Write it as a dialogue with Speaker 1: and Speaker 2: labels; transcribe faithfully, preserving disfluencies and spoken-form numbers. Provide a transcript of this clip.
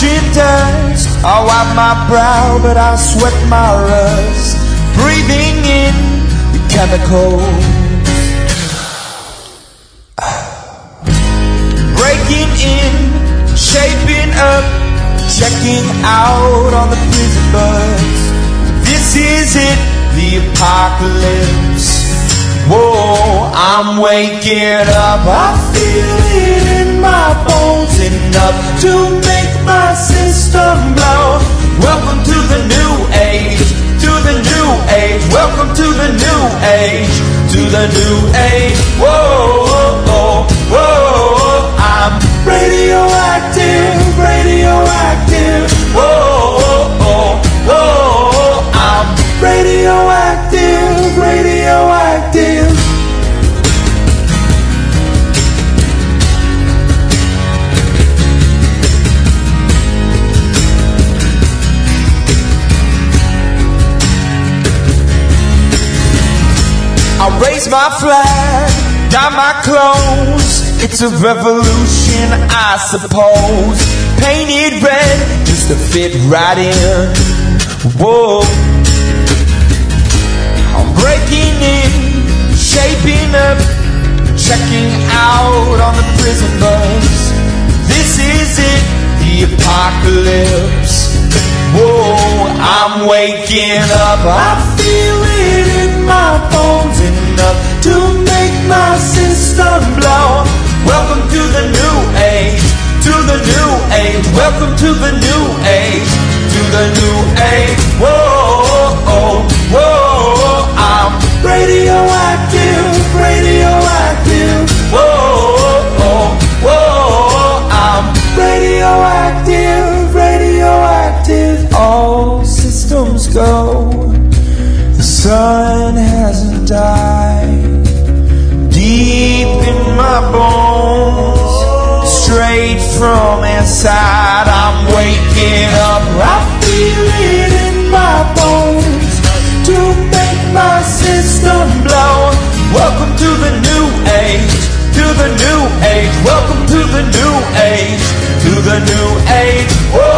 Speaker 1: ocean dust. I wipe my brow, but I sweat my rust. Breathing in the chemicals. Breaking in, shaping up, checking out on the prison bus. This is it, the apocalypse. Whoa, I'm waking up. I feel it in my bones, enough to make my system blow. Welcome to the new age, to the new age. Welcome to the new age, to the new age. Whoa, whoa, whoa, whoa. I'm radioactive, radioactive. Whoa, whoa, whoa, whoa. I'm radioactive, radioactive. I raise my flag, dye my clothes. It's a revolution, I suppose. Painted red just to fit right in. Whoa. I'm breaking in, shaping up, checking out on the prison bus. This is it, the apocalypse. Whoa, I'm waking up. I feel it in my bones, enough to make my system blow. Welcome to the new age, to the new age. Welcome to the new age, to the new age. Whoa, whoa, whoa. I'm radioactive, radioactive. Whoa, whoa, whoa. I'm radioactive, radioactive. All systems go. The sun hasn't died. Deep in my bones, straight from inside, I'm waking up. I feel it in my bones to make my system blow. Welcome to the new age, to the new age. Welcome to the new age, to the new age. Whoa.